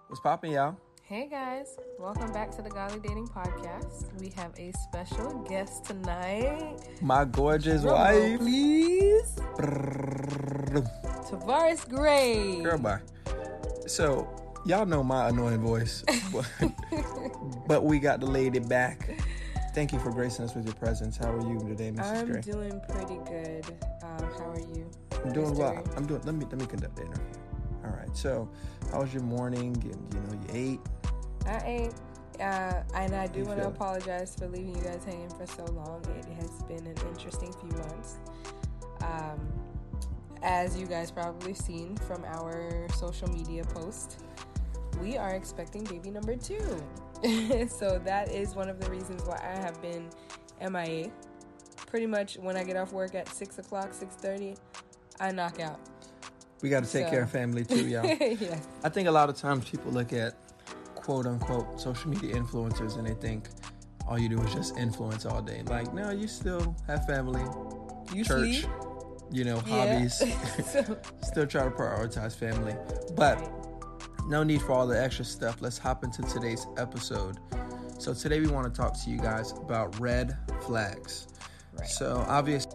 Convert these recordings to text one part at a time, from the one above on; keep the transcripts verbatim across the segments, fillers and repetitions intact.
What's poppin', y'all? Hey guys, welcome back to the Godly Dating Podcast. We have a special guest tonight. My gorgeous Drum roll, wife. please. Brrrr. Tavares Gray. Girl, bye. So, y'all know my annoying voice, but, but we got the lady back. Thank you for gracing us with your presence. How are you today, Missus I'm Gray? doing pretty good. Um, how are you? I'm doing Mister well. I'm doing. Let me let me conduct the interview. All right. So, how was your morning? You, you know, you ate. I ate, uh, and I do You want to feel it? apologize for leaving you guys hanging for so long. It has been an interesting few months. Um, as you guys probably seen from our social media post, we are expecting baby number two. So that is one of the reasons why I have been M I A. Pretty much when I get off work at six o'clock, six thirty, I knock out. We got to take So- care of family too, y'all. Yeah. I think a lot of times people look at quote unquote social media influencers and they think all you do is just influence all day. Like, no, you still have family, You church, sleep? you know, Yeah. hobbies. So- Still try to prioritize family. But Right. no need for all the extra stuff. Let's hop into today's episode. So today we want to talk to you guys about red flags. Right. So obviously,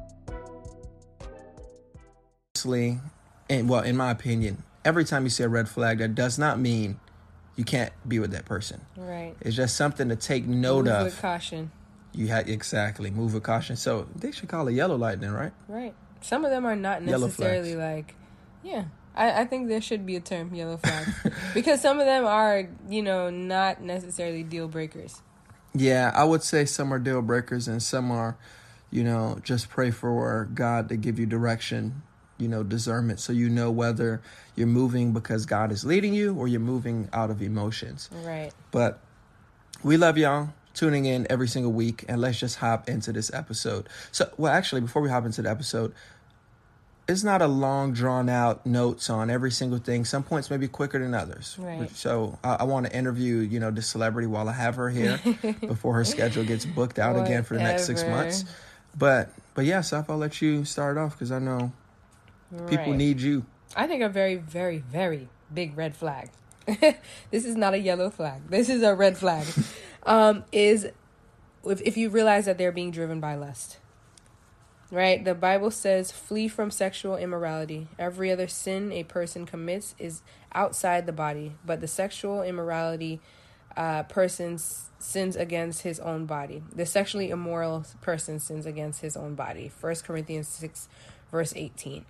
and well, in my opinion, every time you see a red flag, that does not mean you can't be with that person. Right. It's just something to take note Move of. with caution. You had exactly move with caution. So they should call it yellow light then, right? Right. Some of them are not Yellow necessarily like, yeah. I, I think there should be a term, yellow flag. Because some of them are, you know, not necessarily deal breakers. Yeah, I would say some are deal breakers and some are, you know, just pray for God to give you direction, you know, discernment, so you know whether you're moving because God is leading you or you're moving out of emotions. Right. But we love y'all tuning in every single week, and let's just hop into this episode. So, well, actually, before we hop into the episode, it's not a long, drawn-out notes on every single thing. Some points may be quicker than others. Right. So I, I want to interview, you know, this celebrity while I have her here before her schedule gets booked out again for the next six Whatever. months. But, but yeah, Saf, I'll let you start off because I know people Right. need you. I think a very, very, very big red flag. This is not a yellow flag. This is a red flag. um, is if, if you realize that they're being driven by lust. Right? The Bible says, flee from sexual immorality. Every other sin a person commits is outside the body, but the sexual immorality uh, person s- sins against his own body. The sexually immoral person sins against his own body. First Corinthians six, verse eighteen.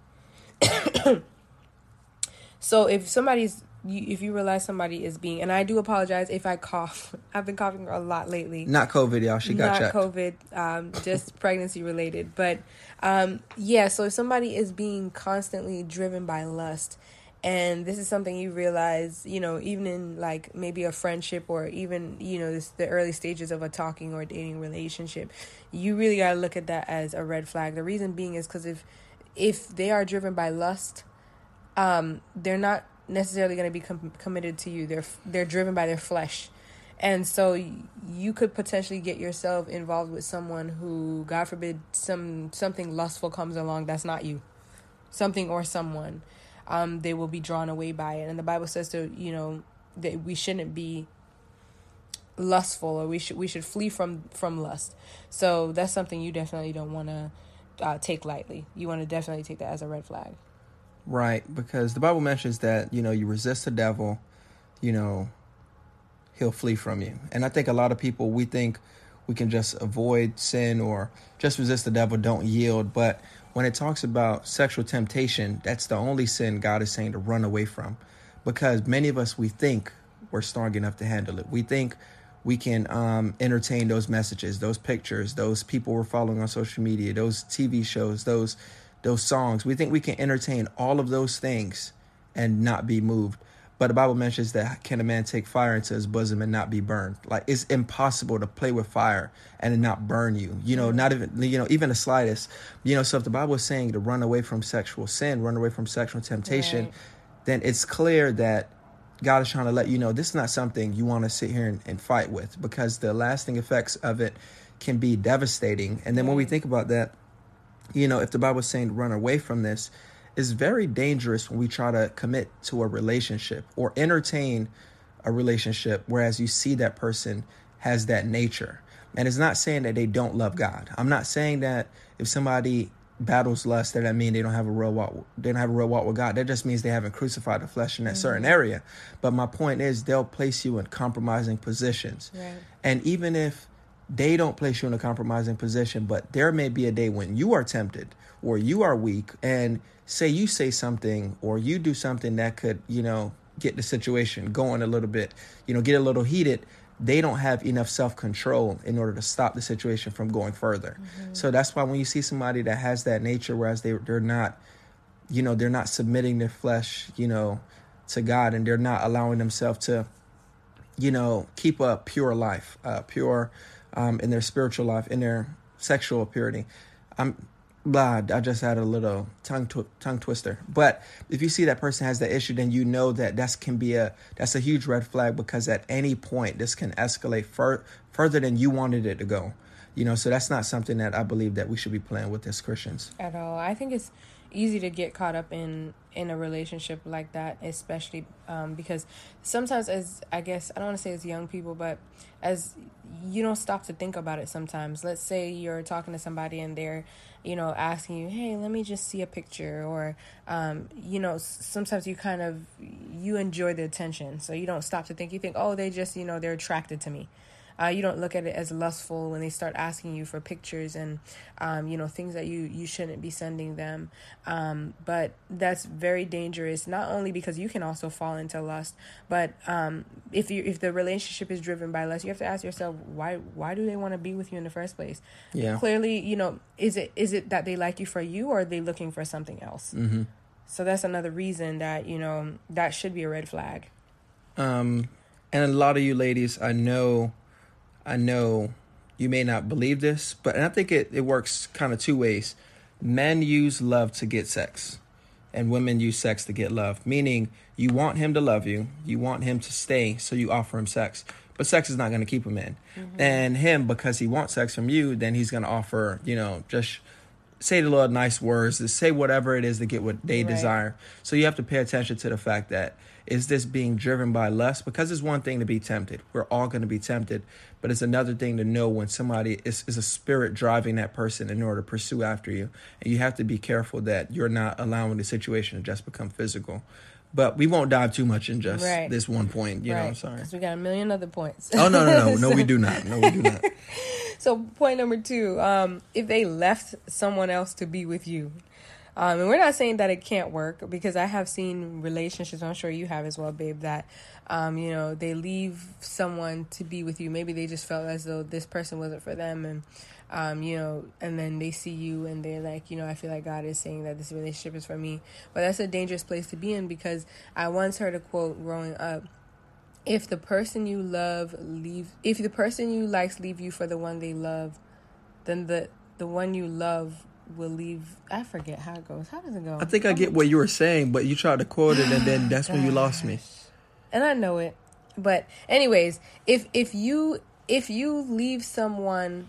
So if somebody's, you, if you realize somebody is being, and I do apologize if I cough. I've been coughing a lot lately. Not COVID, y'all. She got Not checked. COVID, um, just pregnancy related. But um, yeah, so if somebody is being constantly driven by lust, and this is something you realize, you know, even in like maybe a friendship or even, you know, this, the early stages of a talking or dating relationship, you really got to look at that as a red flag. The reason being is because if if they are driven by lust, um, they're not necessarily going to be com- committed to you. They're they're driven by their flesh. And so you could potentially get yourself involved with someone who, God forbid, some something lustful comes along that's not you. Something or someone. Um, they will be drawn away by it. And the Bible says to, you know, that we shouldn't be lustful, or we should we should flee from, from lust. So that's something you definitely don't want to uh, take lightly. You want to definitely take that as a red flag. Right, because the Bible mentions that, you know, you resist the devil, you know, he'll flee from you. And I think a lot of people, we think we can just avoid sin or just resist the devil, don't yield. But when it talks about sexual temptation, that's the only sin God is saying to run away from. Because many of us, we think we're strong enough to handle it. We think we can um, entertain those messages, those pictures, those people we're following on social media, those T V shows, those those songs. We think we can entertain all of those things and not be moved. But the Bible mentions that can a man take fire into his bosom and not be burned? Like, it's impossible to play with fire and it not burn you. You know, not even, you know, even the slightest. You know, so if the Bible is saying to run away from sexual sin, run away from sexual temptation, Right. then it's clear that God is trying to let you know this is not something you want to sit here and, and fight with, because the lasting effects of it can be devastating. And then when we think about that, you know, if the Bible is saying to run away from this, it's very dangerous when we try to commit to a relationship or entertain a relationship, whereas you see that person has that nature. And it's not saying that they don't love God. I'm not saying that if somebody battles lust, that that mean they don't have a real walk. They don't have a real walk with God. That just means they haven't crucified the flesh in that mm-hmm. certain area. But my point is, they'll place you in compromising positions. Right. And even if they don't place you in a compromising position, but there may be a day when you are tempted or you are weak, and say you say something or you do something that could, you know, get the situation going a little bit, you know, get a little heated. They don't have enough self-control in order to stop the situation from going further. Mm-hmm. So that's why when you see somebody that has that nature, whereas they, they're not, you know, they're not submitting their flesh, you know, to God, and they're not allowing themselves to, you know, keep a pure life, uh, pure um, in their spiritual life, in their sexual purity. I'm blah, I just had a little tongue tw- tongue twister. But if you see that person has that issue, then you know that that's can be a that's a huge red flag, because at any point this can escalate fur- further than you wanted it to go. You know, so that's not something that I believe that we should be playing with as Christians at all. I think it's easy to get caught up in in a relationship like that, especially um, because sometimes, as I guess I don't want to say as young people, but as you don't stop to think about it sometimes. Let's say you're talking to somebody and they're, you know, asking you, hey, let me just see a picture, or, um, you know, sometimes you kind of, you enjoy the attention. So you don't stop to think, you think, oh, they just, you know, they're attracted to me. Uh, you don't look at it as lustful when they start asking you for pictures and, um, you know, things that you, you shouldn't be sending them. Um, but that's very dangerous, not only because you can also fall into lust, but um, if you if the relationship is driven by lust, you have to ask yourself, why why do they want to be with you in the first place? Yeah. Clearly, you know, is it is it that they like you for you, or are they looking for something else? Mm-hmm. So that's another reason that, you know, that should be a red flag. Um, and a lot of you ladies, I know... I know you may not believe this, but and I think it, it works kind of two ways. Men use love to get sex, and women use sex to get love, meaning you want him to love you. You want him to stay, so you offer him sex. But sex is not going to keep him in. Mm-hmm. And him, because he wants sex from you, then he's going to offer, you know, just say the little nice words, to say whatever it is to get what they right. desire. So you have to pay attention to the fact that, is this being driven by lust? Because it's one thing to be tempted. We're all going to be tempted. But it's another thing to know when somebody is, is a spirit driving that person in order to pursue after you. And you have to be careful that you're not allowing the situation to just become physical. But we won't dive too much in just right. this one point. You right. know, I'm sorry. Because we got a million other points. Oh, no, no, no. No, we do not. No, we do not. So point number two, um, if they left someone else to be with you. Um, and we're not saying that it can't work, because I have seen relationships, I'm sure you have as well, babe, that, um, you know, they leave someone to be with you. Maybe they just felt as though this person wasn't for them. And, um, you know, and then they see you and they're like, you know, I feel like God is saying that this relationship is for me. But that's a dangerous place to be in, because I once heard a quote growing up. If the person you love leave, if the person you likes leave you for the one they love, then the, the one you love will leave. I forget how it goes. How does it go? I think I get what you were saying, but you tried to quote it, and then that's when you lost me. And I know it, but anyways, if if you if you leave someone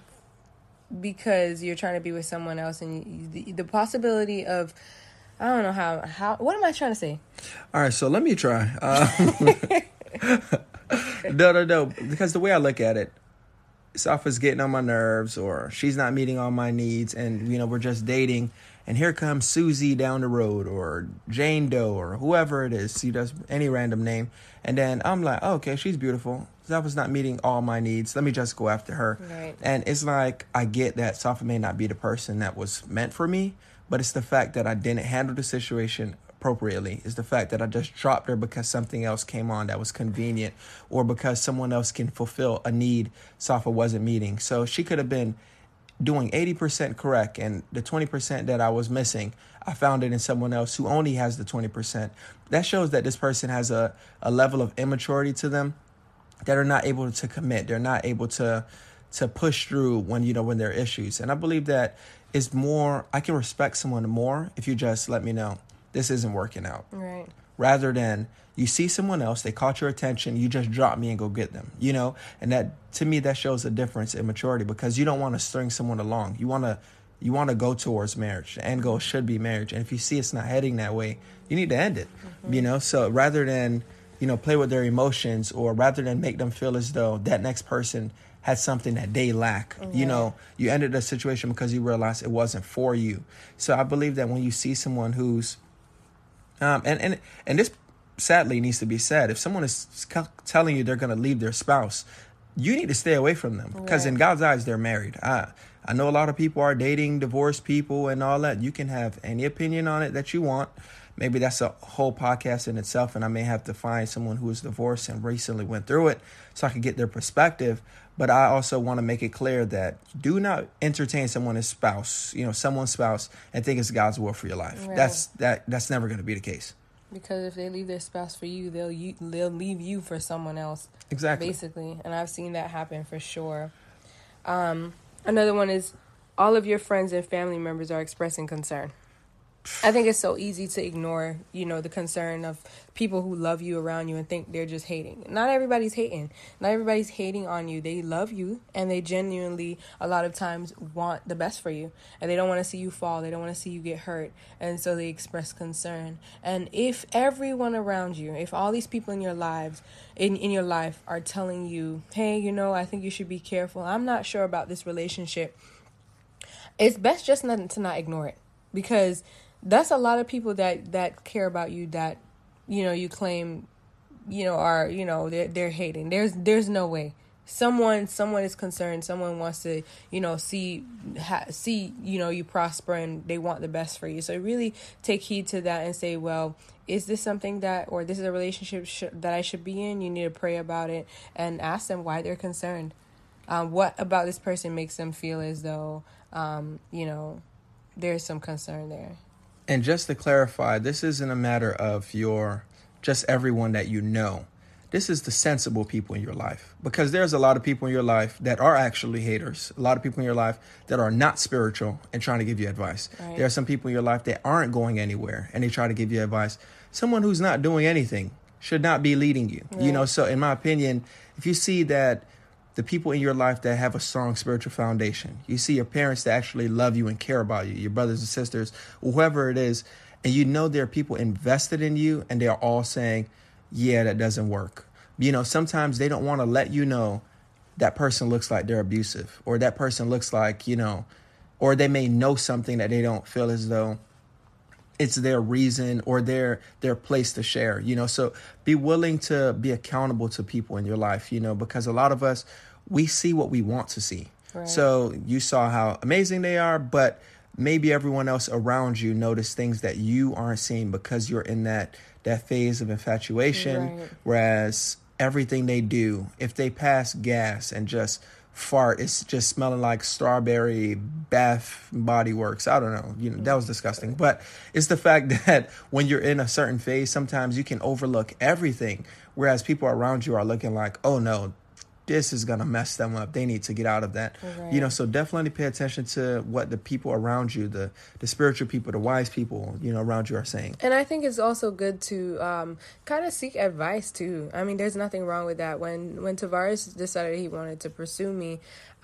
because you're trying to be with someone else, and you, the, the possibility of, I don't know how how what am I trying to say? All right, so let me try. Um, no, no, no, because the way I look at it, Safa's getting on my nerves, or she's not meeting all my needs, and, you know, we're just dating, and here comes Susie down the road, or Jane Doe, or whoever it is. She does any random name, and then I'm like, oh, okay, she's beautiful. Safa's not meeting all my needs. Let me just go after her. Right. And it's like, I get that Safa may not be the person that was meant for me, but it's the fact that I didn't handle the situation appropriately. Is the fact that I just dropped her because something else came on that was convenient, or because someone else can fulfill a need Safa wasn't meeting. So she could have been doing eighty percent correct, and the twenty percent that I was missing, I found it in someone else who only has the twenty percent. That shows that this person has a, a level of immaturity to them, that are not able to commit. They're not able to to push through when, you know, when there are issues. And I believe that it's more, I can respect someone more if you just let me know this isn't working out. Right. Rather than you see someone else, they caught your attention, you just drop me and go get them, you know? And that, to me, that shows a difference in maturity, because you don't want to string someone along. You want to, you want to go towards marriage. The end goal should be marriage. And if you see it's not heading that way, you need to end it. Mm-hmm. You know, so rather than, you know, play with their emotions, or rather than make them feel as though that next person had something that they lack, mm-hmm. you know, you ended a situation because you realized it wasn't for you. So I believe that when you see someone who's, um, and, and, and this sadly needs to be said, if someone is c- telling you they're going to leave their spouse, you need to stay away from them, because right. in God's eyes, they're married. I, I know a lot of people are dating divorced people and all that. You can have any opinion on it that you want. Maybe that's a whole podcast in itself, and I may have to find someone who is divorced and recently went through it so I can get their perspective. But I also want to make it clear that do not entertain someone's spouse, you know, someone's spouse, and think it's God's will for your life. Right. That's that. That's never going to be the case. Because if they leave their spouse for you, they'll you, they'll leave you for someone else. Exactly. Basically, and I've seen that happen for sure. Um, another one is all of your friends and family members are expressing concern. I think it's so easy to ignore, you know, the concern of people who love you around you and think they're just hating. Not everybody's hating. Not everybody's hating on you. They love you, and they genuinely, a lot of times, want the best for you. And they don't want to see you fall. They don't want to see you get hurt. And so they express concern. And if everyone around you, if all these people in your lives, in, in your life are telling you, hey, you know, I think you should be careful. I'm not sure about this relationship. It's best just not to not ignore it, because that's a lot of people that, that care about you that, you know, you claim, you know, are, you know, they're, they're hating. There's, there's no way. Someone, someone is concerned. Someone wants to, you know, see, ha, see, you know, you prosper, and they want the best for you. So really take heed to that and say, well, is this something that, or this is a relationship sh- that I should be in? You need to pray about it and ask them why they're concerned. Um, what about this person makes them feel as though, um, you know, there's some concern there. And just to clarify, this isn't a matter of your, just everyone that you know. This is the sensible people in your life, because there's a lot of people in your life that are actually haters. A lot of people in your life that are not spiritual and trying to give you advice. Right. There are some people in your life that aren't going anywhere and they try to give you advice. Someone who's not doing anything should not be leading you. Right. You know, so in my opinion, if you see that the people in your life that have a strong spiritual foundation, you see your parents that actually love you and care about you, your brothers and sisters, whoever it is, and you know there are people invested in you and they're all saying, yeah, that doesn't work. You know, sometimes they don't want to let you know that person looks like they're abusive, or that person looks like, you know, or they may know something that they don't feel as though it's their reason or their their place to share, you know. So be willing to be accountable to people in your life, you know, because a lot of us, we see what we want to see. Right. So you saw how amazing they are, but maybe everyone else around you noticed things that you aren't seeing because you're in that that phase of infatuation. Right. Whereas everything they do, if they pass gas and just fart, it's just smelling like strawberry bath body works. I don't know, you know, that was disgusting. But it's the fact that when you're in a certain phase, sometimes you can overlook everything, whereas people around you are looking like, oh no, this is gonna mess them up, they need to get out of that. Right. You know, so definitely pay attention to what the people around you, the the spiritual people, the wise people, you know, around you are saying. And I think it's also good to um kind of seek advice too. I mean, there's nothing wrong with that. When when Tavares decided he wanted to pursue me,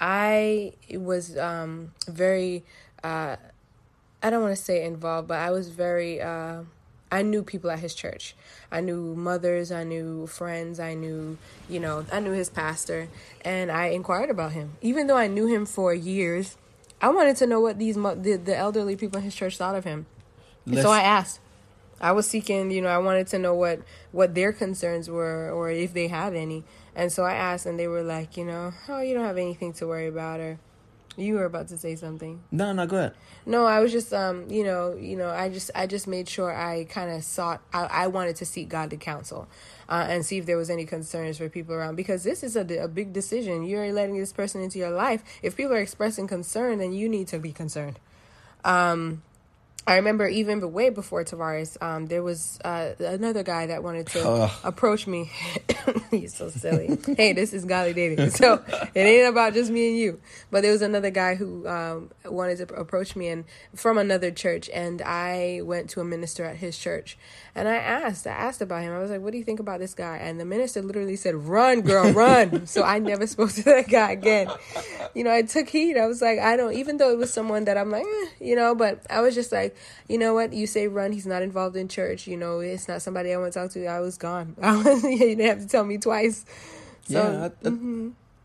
I was um very uh I don't want to say involved, but I was very uh I knew people at his church. I knew mothers, I knew friends, I knew, you know, I knew his pastor, and I inquired about him. Even though I knew him for years, I wanted to know what these the, the elderly people in his church thought of him. So I asked. I was seeking, you know, I wanted to know what, what their concerns were, or if they had any. And so I asked, and they were like, you know, oh, you don't have anything to worry about, or you were about to say something. No, no, go ahead. No, I was just, um, you know, you know, I just, I just made sure I kind of sought, I, I wanted to seek godly counsel, uh, and see if there was any concerns for people around, because this is a, a big decision. You're letting this person into your life. If people are expressing concern, then you need to be concerned. Um, I remember even but way before Tavares, um, there was uh, another guy that wanted to Ugh. approach me. He's so silly. Hey, this is Godly Dating. So it ain't about just me and you. But there was another guy who um, wanted to approach me and from another church. And I went to a minister at his church. And I asked, I asked about him. I was like, what do you think about this guy? And the minister literally said, run, girl, run. So I never spoke to that guy again. You know, I took heed. I was like, I don't, even though it was someone that I'm like, eh, you know, but I was just like, you know what? You say run. He's not involved in church. You know, it's not somebody I want to talk to. I was gone. I was, you didn't have to tell me twice. So, yeah. I, I, mm-hmm.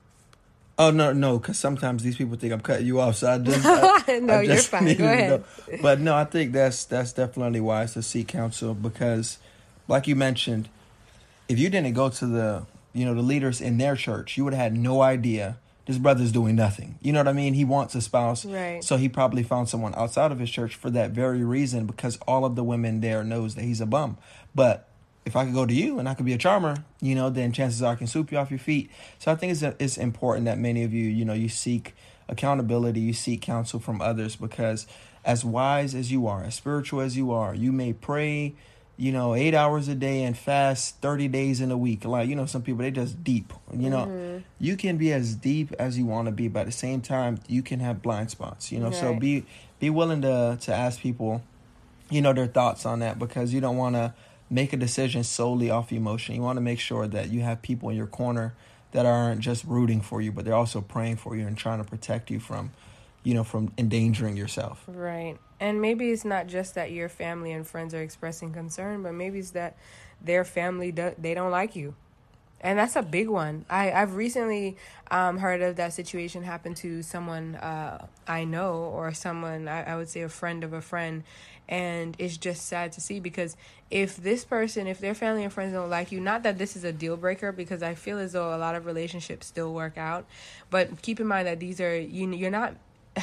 Oh, no, no, because sometimes these people think I'm cutting you off. So I just. I, no, I just you're fine. Go ahead. But no, I think that's that's definitely wise to seek counsel because, like you mentioned, if you didn't go to the, you know, the leaders in their church, you would have had no idea. This brother's doing nothing. You know what I mean? He wants a spouse. Right. So he probably found someone outside of his church for that very reason because all of the women there knows that he's a bum. But if I could go to you and I could be a charmer, you know, then chances are I can sweep you off your feet. So I think it's it's important that many of you, you know, you seek accountability, you seek counsel from others because as wise as you are, as spiritual as you are, you may pray, you know, eight hours a day and fast thirty days in a week. Like, you know, some people, they just deep, you know, mm-hmm. You can be as deep as you want to be, but at the same time, you can have blind spots, you know, right. So be, be willing to, to ask people, you know, their thoughts on that because you don't want to make a decision solely off emotion. You want to make sure that you have people in your corner that aren't just rooting for you, but they're also praying for you and trying to protect you from, you know, from endangering yourself. Right. And maybe it's not just that your family and friends are expressing concern, but maybe it's that their family, do, they don't like you. And that's a big one. I, I've recently um, heard of that situation happen to someone uh, I know or someone, I, I would say a friend of a friend. And it's just sad to see because if this person, if their family and friends don't like you, not that this is a deal breaker because I feel as though a lot of relationships still work out. But keep in mind that these are, you, you're not...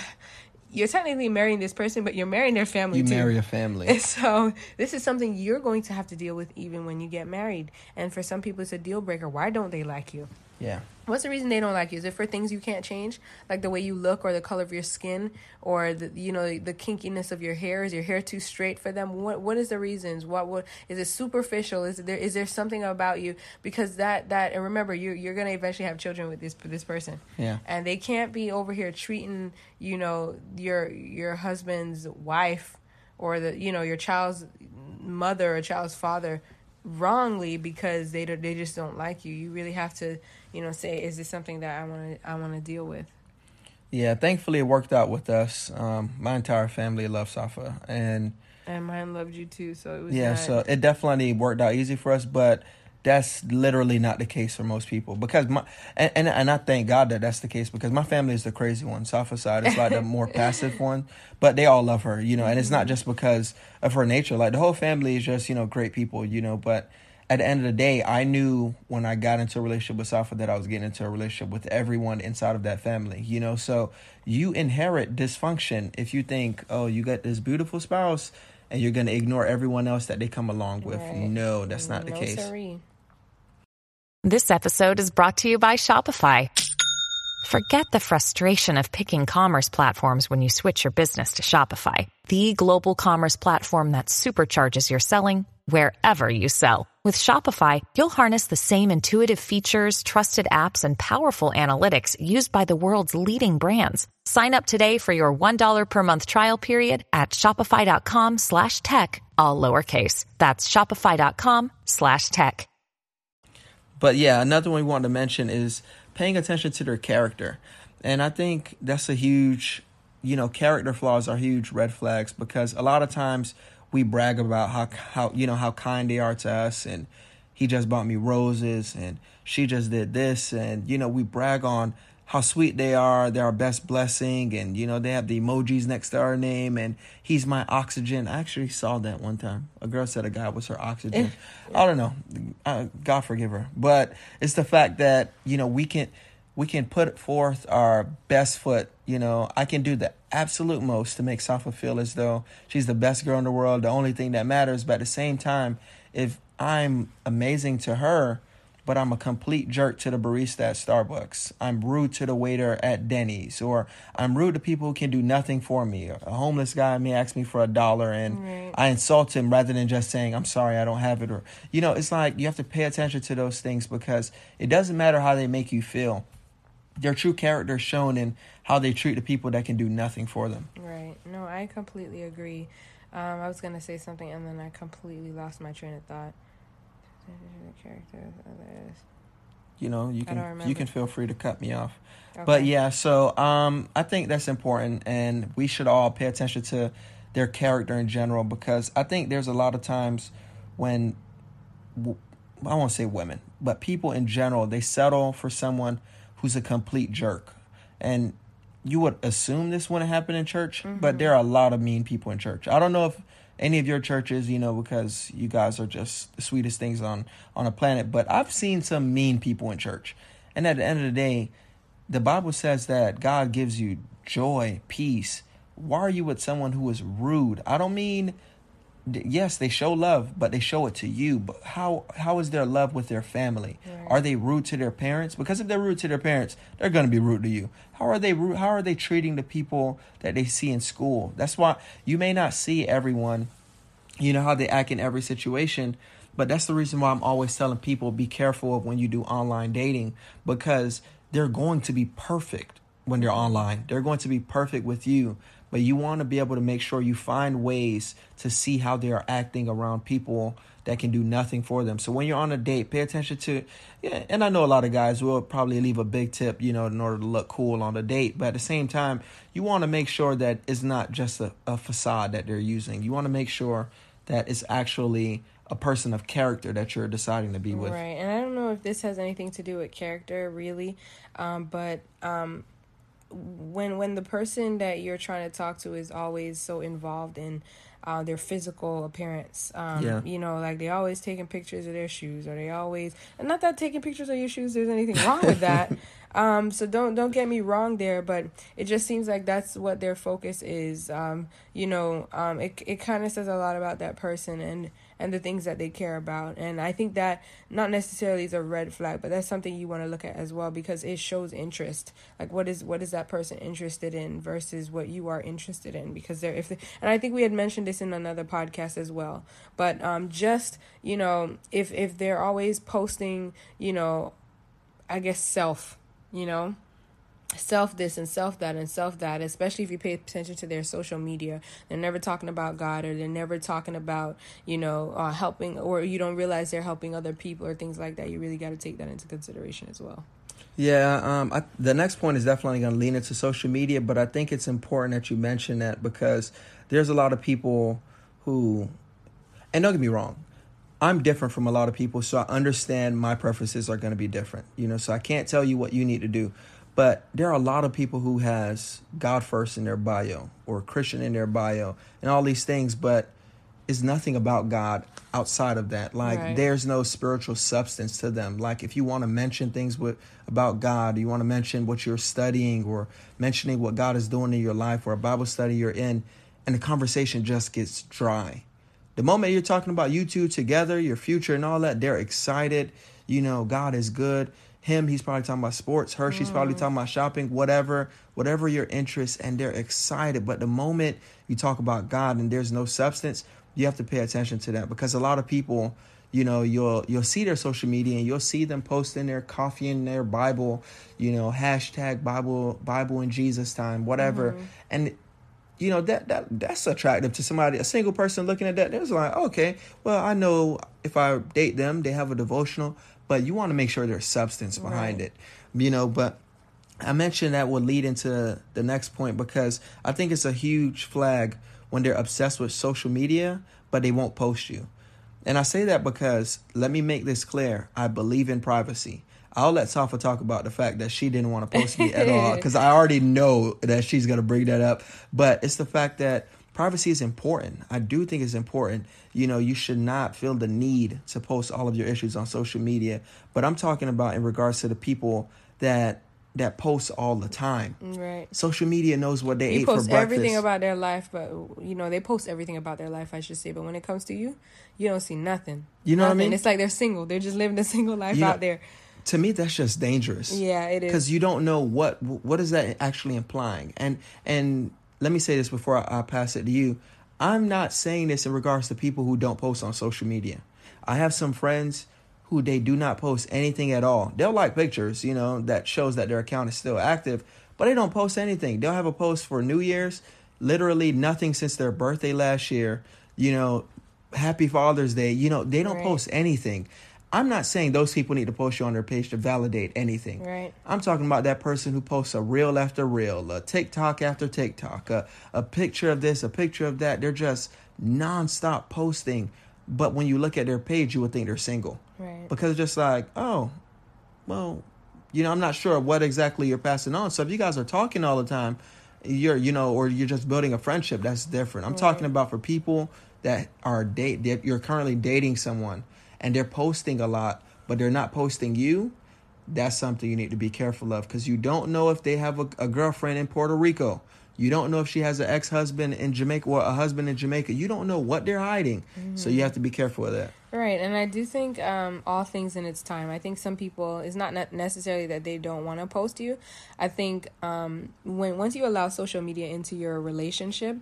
You're technically marrying this person, but you're marrying their family you too. You marry a family. And so this is something you're going to have to deal with even when you get married. And for some people, it's a deal breaker. Why don't they like you? Yeah. What's the reason they don't like you? Is it for things you can't change? Like the way you look or the color of your skin or the, you know, the kinkiness of your hair? Is your hair too straight for them? What What is the reasons? What what is it superficial? Is there is there something about you? Because that, that and remember, you you're going to eventually have children with this this person. Yeah. And they can't be over here treating, you know, your your husband's wife or the, you know, your child's mother or child's father wrongly because they don't, they just don't like you. You really have to, you know, say, is this something that I want to I want to deal with? Yeah, thankfully it worked out with us. Um, my entire family loves Safa, and and mine loved you too. So it was yeah, not... so it definitely worked out easy for us. But that's literally not the case for most people because my and, and and I thank God that that's the case because my family is the crazy one. Safa's side is like the more passive one, but they all love her, you know. And it's not just because of her nature. Like the whole family is just, you know, great people, you know. But at the end of the day, I knew when I got into a relationship with Safa that I was getting into a relationship with everyone inside of that family, you know. So you inherit dysfunction if you think, oh, you got this beautiful spouse and you're going to ignore everyone else that they come along with. Right. No, that's not no the case. Sorry. This episode is brought to you by Shopify. Forget the frustration of picking commerce platforms when you switch your business to Shopify, the global commerce platform that supercharges your selling wherever you sell. With Shopify, you'll harness the same intuitive features, trusted apps, and powerful analytics used by the world's leading brands. Sign up today for your one dollar per month trial period at shopify.com slash tech, all lowercase. That's shopify.com slash tech. But yeah, another one we want to mention is paying attention to their character. And I think that's a huge, you know, character flaws are huge red flags because a lot of times we brag about how, how you know, how kind they are to us and he just bought me roses and she just did this. And, you know, we brag on how sweet they are. They're our best blessing. And, you know, they have the emojis next to our name and he's my oxygen. I actually saw that one time. A girl said a guy was her oxygen. Yeah. I don't know. Uh, God forgive her. But it's the fact that, you know, we can we can put forth our best foot. You know, I can do the absolute most to make Safa feel as though she's the best girl in the world, the only thing that matters. But at the same time, if I'm amazing to her, but I'm a complete jerk to the barista at Starbucks. I'm rude to the waiter at Denny's, or I'm rude to people who can do nothing for me. A homeless guy may ask me for a dollar and Right. I insult him rather than just saying, I'm sorry, I don't have it. Or, you know, it's like you have to pay attention to those things because it doesn't matter how they make you feel. Their true character is shown in how they treat the people that can do nothing for them. Right. No, I completely agree. Um, I was going to say something and then I completely lost my train of thought. Character of others. You know, you I don't can remember. you can feel free to cut me off. Okay. But yeah, so um, I think that's important, and we should all pay attention to their character in general, because I think there's a lot of times when, I won't say women, but people in general, they settle for someone who's a complete jerk. And you would assume this wouldn't happen in church, Mm-hmm. but there are a lot of mean people in church. I don't know if any of your churches, you know, because you guys are just the sweetest things on, on a planet, but I've seen some mean people in church. And at the end of the day, the Bible says that God gives you joy, peace. Why are you with someone who is rude? I don't mean, yes, they show love, but they show it to you. But how how is their love with their family? Right. Are they rude to their parents? Because if they're rude to their parents, they're going to be rude to you. How are they rude? How are they treating the people that they see in school? That's why you may not see everyone, you know, how they act in every situation. But that's the reason why I'm always telling people, be careful of when you do online dating, because they're going to be perfect when they're online. They're going to be perfect with you. But you want to be able to make sure you find ways to see how they are acting around people that can do nothing for them. So when you're on a date, pay attention to, yeah, and I know a lot of guys will probably leave a big tip, you know, in order to look cool on the date. But at the same time, you want to make sure that it's not just a, a facade that they're using. You want to make sure that it's actually a person of character that you're deciding to be with. Right. And I don't know if this has anything to do with character, really, um, but um, when when the person that you're trying to talk to is always so involved in uh, their physical appearance, um, Yeah. you know, like they always taking pictures of their shoes, or they always, and not that taking pictures of your shoes, there's anything wrong with that. Um, so don't don't get me wrong there, but it just seems like that's what their focus is. Um, you know, um, it it kind of says a lot about that person and and the things that they care about. And I think that not necessarily is a red flag, but that's something you want to look at as well, because it shows interest. Like what is what is that person interested in versus what you are interested in? Because they're if they, and I think we had mentioned this in another podcast as well. But um, just you know, if if they're always posting, you know, I guess self. You know, self this and self that and self that, especially if you pay attention to their social media. They're never talking about God, or they're never talking about, you know, uh, helping, or you don't realize they're helping other people or things like that. You really got to take that into consideration as well. Yeah, um, I, the next point is definitely going to lean into social media, but I think it's important that you mention that, because there's a lot of people who, and don't get me wrong, I'm different from a lot of people, so I understand my preferences are going to be different, you know, so I can't tell you what you need to do. But there are a lot of people who has God first in their bio, or Christian in their bio, and all these things, but it's nothing about God outside of that. Like, Right. There's no spiritual substance to them. Like, if you want to mention things with about God, you want to mention what you're studying, or mentioning what God is doing in your life, or a Bible study you're in, and the conversation just gets dry. The moment you're talking about you two together, your future and all that, they're excited. You know, God is good. Him, he's probably talking about sports. Her, she's probably talking about shopping, whatever, whatever your interests, and they're excited. But the moment you talk about God and there's no substance, you have to pay attention to that, because a lot of people, you know, you'll you'll see their social media and you'll see them posting their coffee and their Bible, you know, hashtag Bible, Bible in Jesus time, whatever. Mm-hmm. And you know, that, that that's attractive to somebody, a single person looking at that. They're like, okay, well, I know if I date them, they have a devotional, but you want to make sure there's substance behind Right. it, you know. But I mentioned that would lead into the next point, because I think it's a huge flag when they're obsessed with social media, but they won't post you. And I say that because, let me make this clear, I believe in privacy. I'll let Safa talk about the fact that she didn't want to post me at all, because I already know that she's going to bring that up. But it's the fact that privacy is important. I do think it's important. You know, you should not feel the need to post all of your issues on social media. But I'm talking about in regards to the people that that posts all the time. Right. Social media knows what they you ate for post breakfast. everything about their life, but you know they post everything about their life, I should say. But when it comes to you, you don't see nothing. You know nothing. what I mean? It's like they're single. They're just living a single life You know, out there. To me, that's just dangerous. Yeah, it is. Because you don't know what what is that actually implying. And and let me say this before I, I pass it to you. I'm not saying this in regards to people who don't post on social media. I have some friends who they do not post anything at all. They'll like pictures, you know, that shows that their account is still active, but they don't post anything. They'll have a post for New Year's, literally nothing since their birthday last year, you know, Happy Father's Day, you know, they don't Right. post anything. I'm not saying those people need to post you on their page to validate anything. Right. I'm talking about that person who posts a reel after reel, a TikTok after TikTok, a, a picture of this, a picture of that. They're just nonstop posting. But when you look at their page, you would think they're single. Right. Because it's just like, oh, well, you know, I'm not sure what exactly you're passing on. So if you guys are talking all the time, you're, you know, or you're just building a friendship, that's different. I'm Right. talking about for people that are date, that you're currently dating someone and they're posting a lot, but they're not posting you. That's something you need to be careful of, because you don't know if they have a, a girlfriend in Puerto Rico. You don't know if she has an ex-husband in Jamaica or a husband in Jamaica. You don't know what they're hiding. Mm-hmm. So you have to be careful of that. Right. And I do think um, all things in its time. I think some people, it's not necessarily that they don't want to post you. I think um, when once you allow social media into your relationship,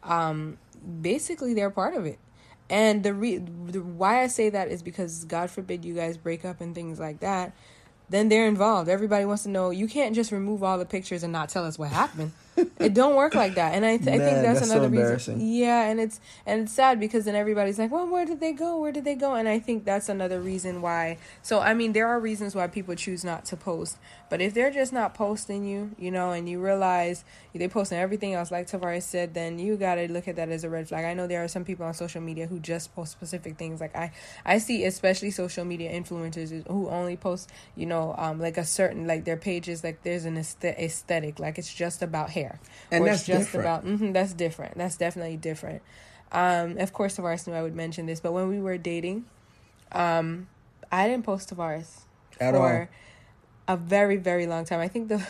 um, basically they're part of it. And the, re- the why I say that is because, God forbid, you guys break up and things like that, then they're involved. Everybody wants to know. You can't just remove all the pictures and not tell us what happened. It don't work like that. And I, th- Man, I think that's, that's another so reason. Yeah, and it's and it's sad because then everybody's like, well, where did they go? Where did they go? And I think that's another reason why. So, I mean, there are reasons why people choose not to post. But if they're just not posting you, you know, and you realize they're posting everything else, like Tavares said, then you got to look at that as a red flag. I know there are some people on social media who just post specific things. Like I, I see especially social media influencers who only post, you know, um, like a certain, like their pages, like there's an aesthetic, like it's just about hair. And or that's it's just different. about, mm-hmm, that's different. That's definitely different. Um, of course, Tavares knew I would mention this, but when we were dating, um, I didn't post Tavares At for all. a very, very long time. I think the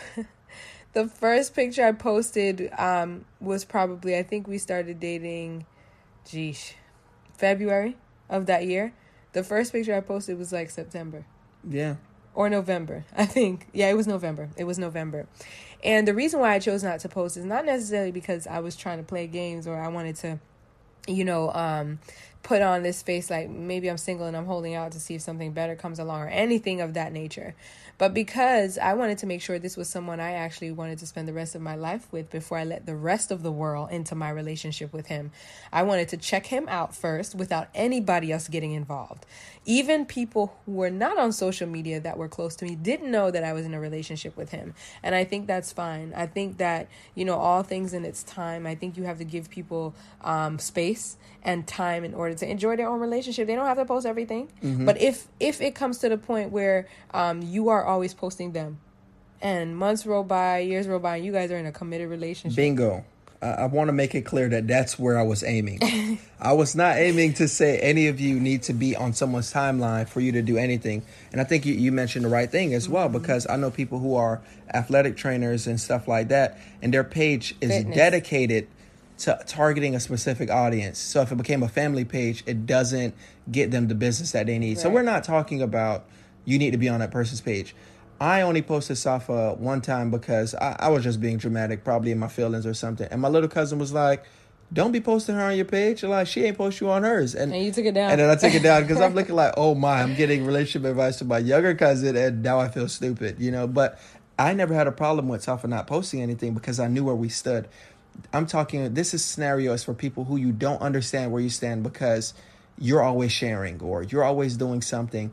the first picture I posted um, was probably, I think we started dating, geesh, February of that year. The first picture I posted was like September. Yeah. Or November, I think. Yeah, it was November. It was November. And the reason why I chose not to post is not necessarily because I was trying to play games or I wanted to, you know, um, put on this face like maybe I'm single and I'm holding out to see if something better comes along or anything of that nature. But because I wanted to make sure this was someone I actually wanted to spend the rest of my life with before I let the rest of the world into my relationship with him. I wanted to check him out first without anybody else getting involved. Even people who were not on social media that were close to me didn't know that I was in a relationship with him. And I think that's fine. I think that, you know, all things in its time, I think you have to give people um, space and time in order to enjoy their own relationship. They don't have to post everything. Mm-hmm. But if if it comes to the point where um, you are always posting them and months roll by, years roll by, and you guys are in a committed relationship. Bingo. I, I want to make it clear that that's where I was aiming. I was not aiming to say any of you need to be on someone's timeline for you to do anything. And I think you, you mentioned the right thing as mm-hmm. well, because I know people who are athletic trainers and stuff like that, and their page is Fitness. dedicated to targeting a specific audience. So if it became a family page, it doesn't get them the business that they need. Right. So we're not talking about you need to be on that person's page. I only posted Safa one time because I, I was just being dramatic, probably in my feelings or something. And my little cousin was like, don't be posting her on your page. Like, she ain't post you on hers. And, and you took it down. And then I took it down because I'm looking like, oh my, I'm getting relationship advice from my younger cousin and now I feel stupid, you know. But I never had a problem with Safa not posting anything because I knew where we stood. I'm talking, this is scenarios for people who you don't understand where you stand because you're always sharing or you're always doing something.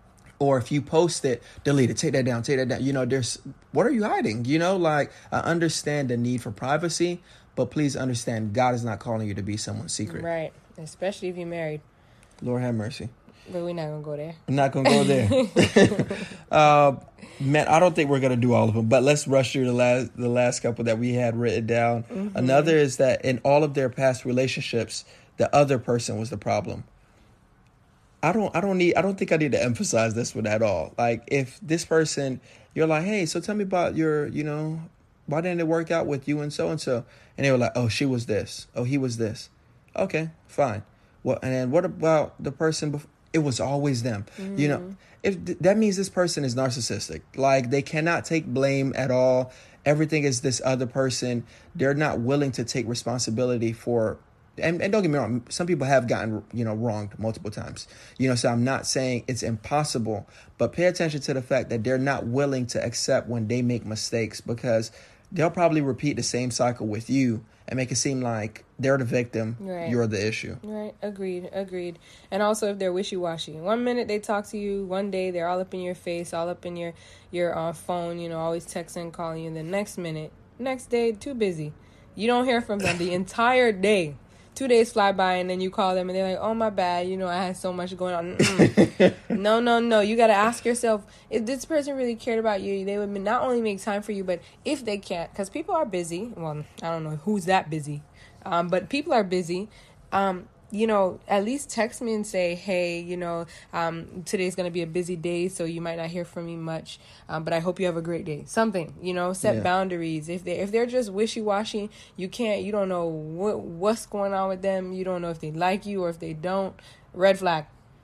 Or if you post it, delete it, take that down, take that down. You know, there's, what are you hiding? You know, like, I understand the need for privacy, but please understand God is not calling you to be someone's secret. Right. Especially if you're married. Lord have mercy. But we're not going to go there. I'm not going to go there. uh, man, I don't think we're going to do all of them, but let's rush through the last, the last couple that we had written down. Mm-hmm. Another is that in all of their past relationships, the other person was the problem. I don't I don't need I don't think I need to emphasize this one at all. Like if this person you're like, hey, so tell me about your, you know, why didn't it work out with you and so and so? And they were like, oh, she was this. Oh, he was this. Okay, fine. Well, and then what about the person before? It was always them. Mm-hmm. You know, if th- that means this person is narcissistic. Like they cannot take blame at all. Everything is this other person. They're not willing to take responsibility for. And, and don't get me wrong, some people have gotten, you know, wronged multiple times. You know, so I'm not saying it's impossible, but pay attention to the fact that they're not willing to accept when they make mistakes, because they'll probably repeat the same cycle with you and make it seem like they're the victim, right. You're the issue. Right. Agreed. Agreed. And also if they're wishy-washy. One minute they talk to you, one day they're all up in your face, all up in your, your uh, phone, you know, always texting, calling you. And the next minute, next day, too busy. You don't hear from them the entire day. Two days fly by and then you call them and they're like, oh, my bad. You know, I had so much going on. no, no, no. You got to ask yourself, if this person really cared about you, they would not only make time for you, but if they can't, because people are busy. Well, I don't know who's that busy, um, but people are busy. Um, you know, at least text me and say, hey, you know, um, today's going to be a busy day, so you might not hear from me much, um, but I hope you have a great day. Something, you know, set yeah. boundaries. If they if they're just wishy-washy, you can't, you don't know what what's going on with them. You don't know if they like you or if they don't. Red flag.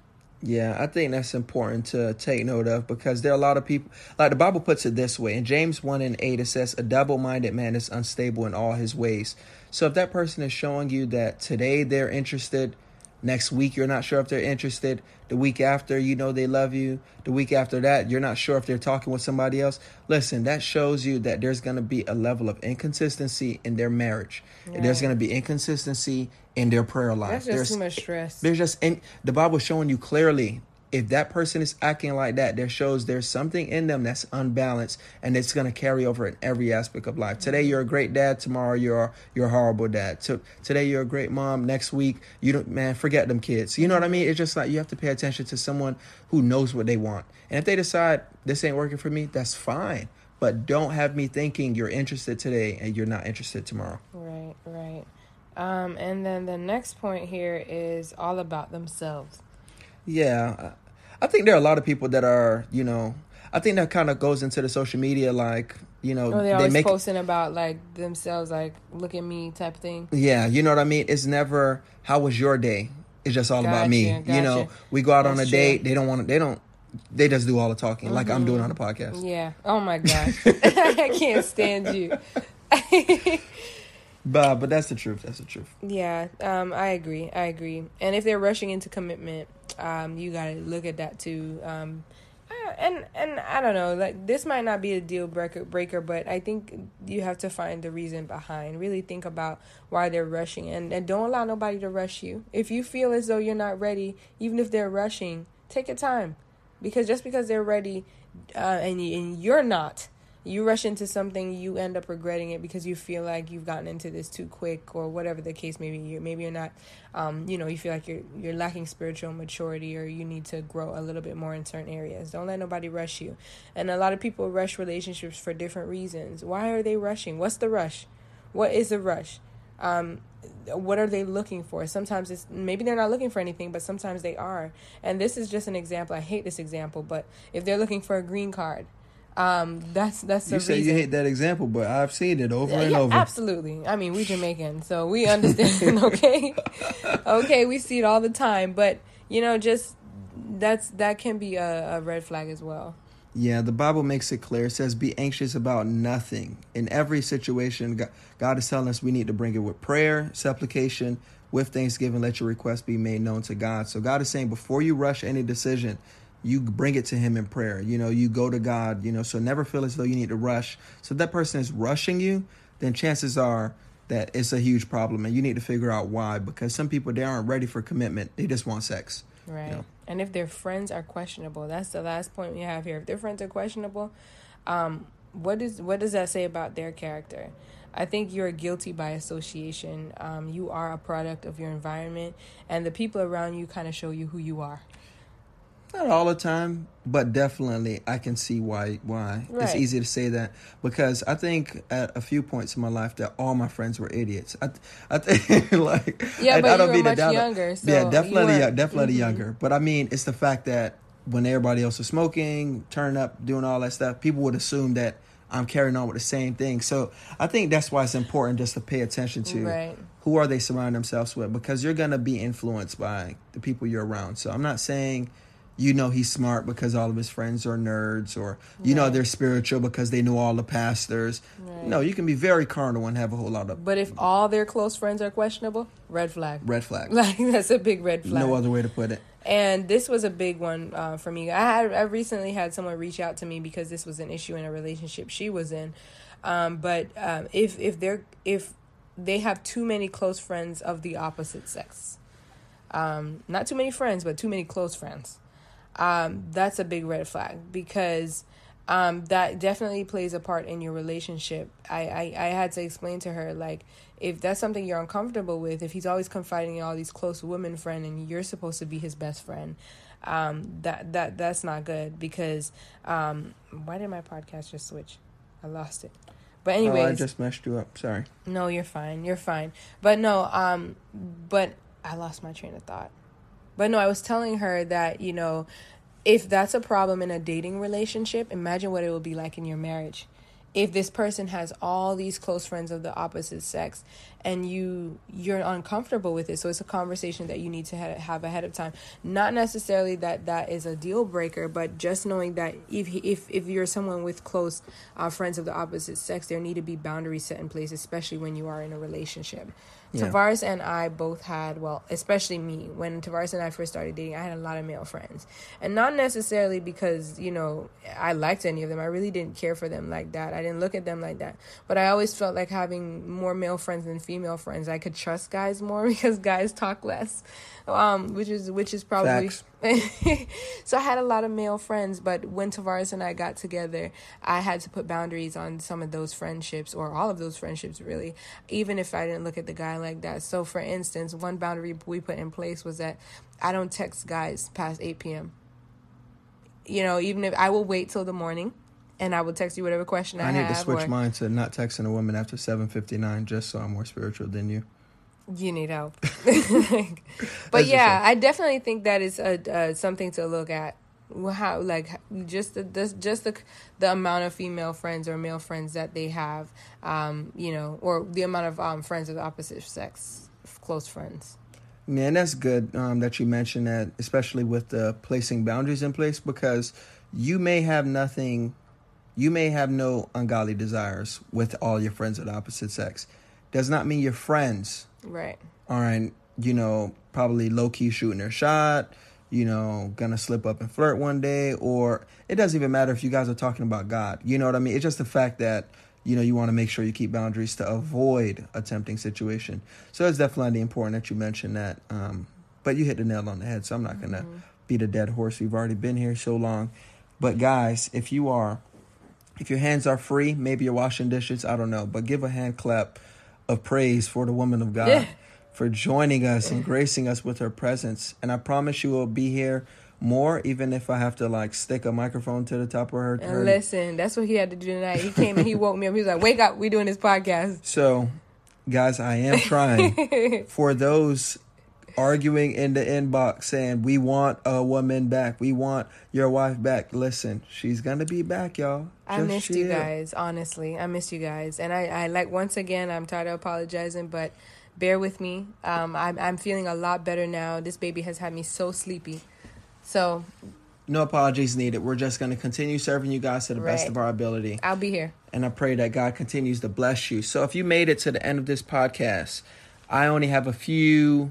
Yeah, I think that's important to take note of, because there are a lot of people, like the Bible puts it this way. In James one and eight, it says, a double-minded man is unstable in all his ways. So if that person is showing you that today they're interested, next week you're not sure if they're interested, the week after you know they love you, the week after that you're not sure if they're talking with somebody else, listen, that shows you that there's going to be a level of inconsistency in their marriage. Right. There's going to be inconsistency in their prayer life. That's just there's, too much stress. There's just, and the Bible's showing you clearly, if that person is acting like that, there shows there's something in them that's unbalanced, and it's going to carry over in every aspect of life. Today you're a great dad, tomorrow you're you're a horrible dad. So today you're a great mom, next week you don't, man, forget them kids. You know what I mean? It's just like you have to pay attention to someone who knows what they want. And if they decide this ain't working for me, that's fine. But don't have me thinking you're interested today and you're not interested tomorrow. Right, right. Um, and then the next point here is all about themselves. Yeah, I think there are a lot of people that are, you know, I think that kind of goes into the social media, like, you know, oh, they're always they make posting about like themselves, like, look at me type thing. Yeah, you know what I mean? It's never, how was your day? It's just all gotcha, about me. Gotcha. You know, we go out That's on a true. date. They don't want to, they don't, they just do all the talking, mm-hmm. like I'm doing on the podcast. Yeah. Oh my gosh. I can't stand you. But but that's the truth. That's the truth. Yeah, um, I agree. I agree. And if they're rushing into commitment, um, you gotta look at that too. Um, and and I don't know, like this might not be a deal breaker, breaker, but I think you have to find the reason behind. Really think about why they're rushing, and and don't allow nobody to rush you. If you feel as though you're not ready, even if they're rushing, take your time, because just because they're ready, uh, and and you're not. You rush into something, you end up regretting it because you feel like you've gotten into this too quick, or whatever the case may be. You maybe you're not, um, you know, you feel like you're you're lacking spiritual maturity, or you need to grow a little bit more in certain areas. Don't let nobody rush you. And a lot of people rush relationships for different reasons. Why are they rushing? What's the rush? What is the rush? Um, what are they looking for? Sometimes it's maybe they're not looking for anything, but sometimes they are. And this is just an example. I hate this example, but if they're looking for a green card. Um, that's that's the you say reason. You hate that example, but I've seen it over and yeah, over. Absolutely. I mean, we Jamaican, so we understand. Okay, okay, we see it all the time. But you know, just that's that can be a, a red flag as well. Yeah, the Bible makes it clear. It says, "Be anxious about nothing." In every situation, God is telling us we need to bring it with prayer, supplication, with thanksgiving. Let your requests be made known to God. So God is saying, before you rush any decision, you bring it to him in prayer. You know, you go to God, you know, so never feel as though you need to rush. So if that person is rushing you, then chances are that it's a huge problem, and you need to figure out why, because some people, they aren't ready for commitment. They just want sex. Right. You know? And if their friends are questionable, that's the last point we have here. If their friends are questionable, um, what is what does that say about their character? I think you're guilty by association. Um, you are a product of your environment, and the people around you kind of show you who you are. Not all the time, but definitely I can see why. Why Right. It's easy to say that because I think at a few points in my life that all my friends were idiots. I, I think like Yeah, I, but I don't you were mean to much doubt it. younger, so yeah, you definitely, weren't- yeah, definitely Mhm. younger. But I mean, it's the fact that when everybody else is smoking, turning up, doing all that stuff, people would assume that I'm carrying on with the same thing. So I think that's why it's important just to pay attention to Right. who are they surrounding themselves with, because you're going to be influenced by the people you're around. So I'm not saying, you know, he's smart because all of his friends are nerds, or, you know, Right. they're spiritual because they know all the pastors. Right. No, you can be very carnal and have a whole lot of But if all their close friends are questionable, red flag. red flags. Like, that's a big red flag. No other way to put it. And this was a big one uh, for me. I had I recently had someone reach out to me because this was an issue in a relationship she was in. Um, but um, if if they're if they have too many close friends of the opposite sex, um, not too many friends, but too many close friends, um, that's a big red flag, because um, that definitely plays a part in your relationship. I, I, I had to explain to her, like, if that's something you're uncomfortable with, if he's always confiding in all these close women friends and you're supposed to be his best friend, um, that, that that's not good, because um, why did my podcast just switch? I lost it. But anyways, Oh, I just messed you up. Sorry. no, you're fine. You're fine. But no, um, but I lost my train of thought. But no, I was telling her that, you know, if that's a problem in a dating relationship, imagine what it will be like in your marriage. If this person has all these close friends of the opposite sex and you, you're uncomfortable with it. So it's a conversation that you need to ha- have ahead of time. Not necessarily that that is a deal breaker, but just knowing that if if, if you're someone with close uh, friends of the opposite sex, there need to be boundaries set in place, especially when you are in a relationship. Yeah. Tavares and I both had, well, especially me, when Tavares and I first started dating, I had a lot of male friends. And not necessarily because, you know, I liked any of them. I really didn't care for them like that. I didn't look at them like that. But I always felt like having more male friends than female friends. I could trust guys more because guys talk less, um, which is which is probably... Facts. So I had a lot of male friends, but when Tavares and I got together, I had to put boundaries on some of those friendships, or all of those friendships, really, even if I didn't look at the guy like that. So, for instance, one boundary we put in place was that I don't text guys past eight p.m. You know, even if I will wait till the morning, and I will text you whatever question I, I need have. to switch or, mine to not texting a woman after seven fifty-nine just so I'm more spiritual than you. You need help. But That's yeah, just I definitely think that is a, uh, something to look at. How, like, just the this, just the the amount of female friends or male friends that they have, um, you know, or the amount of um friends of the opposite sex, close friends. Man, that's good um, that you mentioned that, especially with the placing boundaries in place, because you may have nothing, you may have no ungodly desires with all your friends of the opposite sex. Does not mean your friends Right. aren't, you know, probably low-key shooting their shot, you know, gonna slip up and flirt one day, or it doesn't even matter if you guys are talking about God. You know what I mean? It's just the fact that, you know, you want to make sure you keep boundaries to avoid a tempting situation. So it's definitely important that you mentioned that. Um, but you hit the nail on the head, so I'm not going to mm-hmm. beat a dead horse. We've already been here so long. But guys, if you are, if your hands are free, maybe you're washing dishes, I don't know, but give a hand clap of praise for the woman of God. Yeah. For joining us and gracing us with her presence. And I promise you will be here more, even if I have to, like, stick a microphone to the top of her. And her. listen, that's what he had to do tonight. He came and he woke me up. He was like, wake up, we doing this podcast. So, guys, I am trying. For those arguing in the inbox saying, we want a woman back, we want your wife back, listen, she's going to be back, y'all. I Just missed chill. you guys, honestly. I missed you guys. And I, I like, once again, I'm tired of apologizing, but bear with me. Um, I'm, I'm feeling a lot better now. This baby has had me so sleepy. So, no apologies needed. We're just going to continue serving you guys to the right. best of our ability. I'll be here. And I pray that God continues to bless you. So if you made it to the end of this podcast, I only have a few,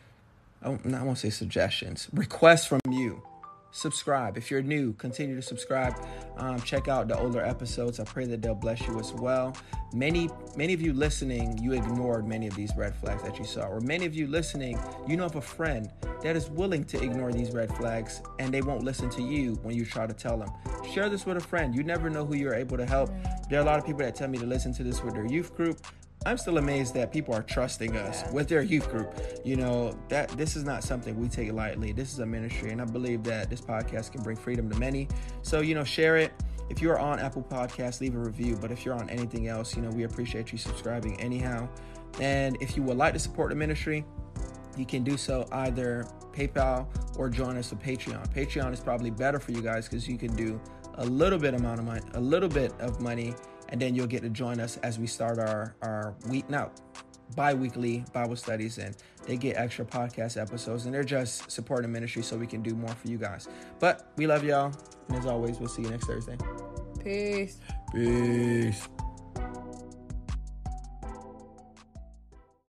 I won't, I won't say suggestions, requests from you. Subscribe. If you're new, continue to subscribe. Um, check out the older episodes. I pray that they'll bless you as well. Many, many of you listening, you ignored many of these red flags that you saw. Or many of you listening, you know of a friend that is willing to ignore these red flags and they won't listen to you when you try to tell them. Share this with a friend. You never know who you're able to help. There are a lot of people that tell me to listen to this with their youth group. I'm still amazed that people are trusting us Yeah. with their youth group. You know, that this is not something we take lightly. This is a ministry, and I believe that this podcast can bring freedom to many. So, you know, share it. If you're on Apple Podcasts, leave a review. But if you're on anything else, you know, we appreciate you subscribing anyhow. And if you would like to support the ministry, you can do so either PayPal or join us on Patreon. Patreon is probably better for you guys because you can do a little bit amount of money, a little bit of money, and then you'll get to join us as we start our, our week, now, bi-weekly Bible studies, and they get extra podcast episodes, and they're just supporting the ministry so we can do more for you guys. But we love y'all, and as always, we'll see you next Thursday. Peace. Peace.